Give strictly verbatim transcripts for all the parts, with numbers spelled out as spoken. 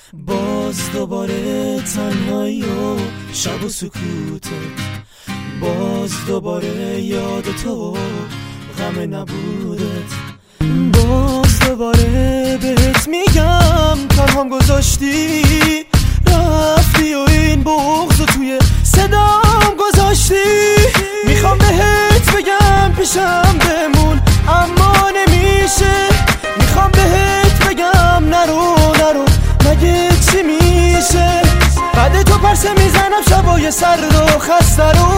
باز دوباره تنهایی و شب و سکوتت، باز دوباره یاد تو غم نبودت، باز دوباره بهت میگم تنهام گذاشتی رفتی و این بغض توی صدام گذاشتی. میخوام بهت بگم پیشم بمون اما نمیشه، میخوام بهت بگم نرو نرو مگه چی میشه. بعد تو پرسه میزنم شبای سرد و خسته رو،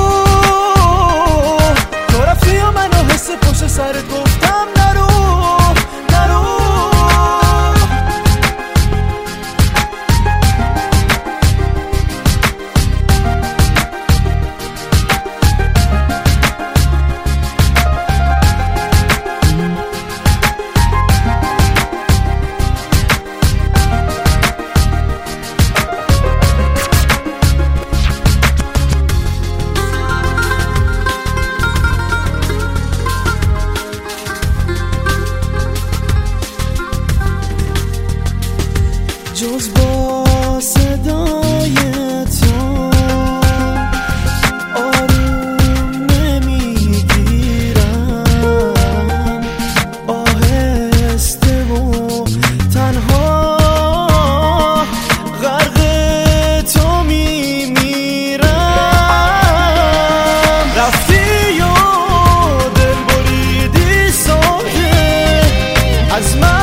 تو رفتی و منو حس پشت سرت گفتم نرو نرو. جز با صدای تو آروم نمیگیرم، آهسته و تنها غرق تو میمیرم. رفتی و دل بریدی ساده از من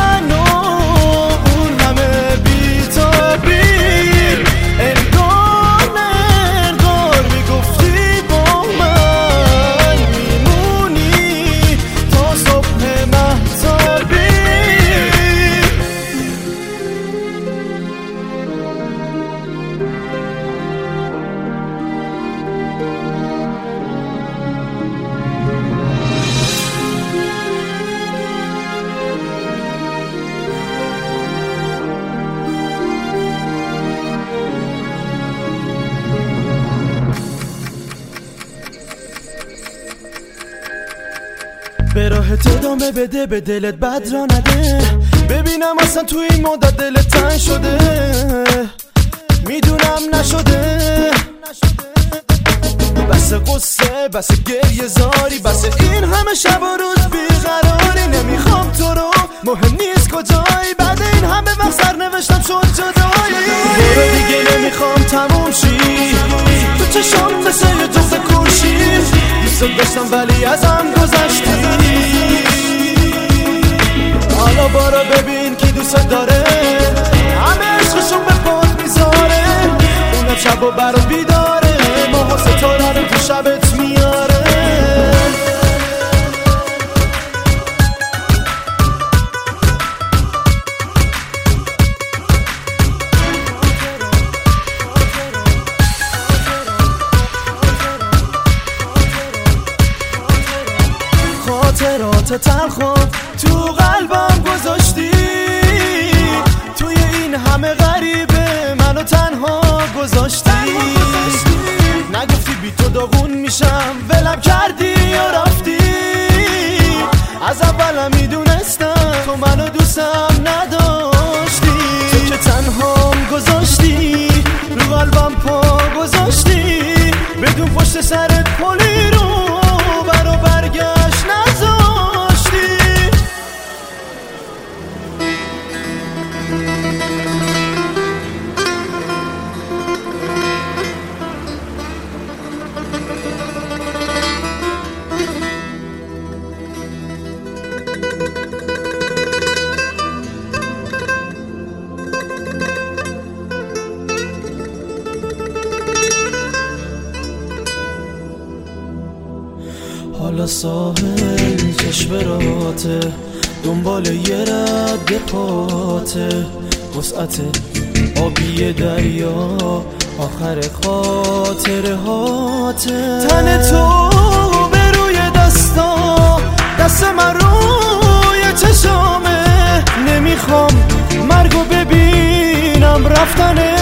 به راهت ادامه بده، به دلت بد را نده، ببینم اصلا تو این مدت دلت تنگ شده. میدونم نشده بس قصه بس گریه زاری، بس این همه شب و روز بیقراری. نمیخوام تو رو مهم نیست کجایی، بعد این همه وقت سر نوشتم شد جدایی. برو دیگه نمیخوام تموم شی، تو چشم مثل یه جفت کوشی، دوست داشتم ولی ازم گذشتی. حالا بارا ببین کی دوست داره، همه عشقشون به پات میذاره، اونم شب و برات بیداره، ماه ستاره رو تو شبت میاره. خاطرات تلخم تو قلبم گذاشتی، توی این همه غریبه منو تنها گذاشتی. نگفتی بی تو داغون میشم ولم کردی یا رفتی، از اولم میدونستم تو منو دوستم نداشتی. تو که تنهام گذاشتی رو قلبم پا گذاشتی، بدون پشت سرت پلی رو برو برگشت نذاشتی. حالا ساحل چشم راته، دنبال یه رد پاته، وسعت آبی دریا آخر خاطره هاته. تن تو به روی دستا، دست من روی چشامه، نمیخوام مرگو ببینم رفتنه.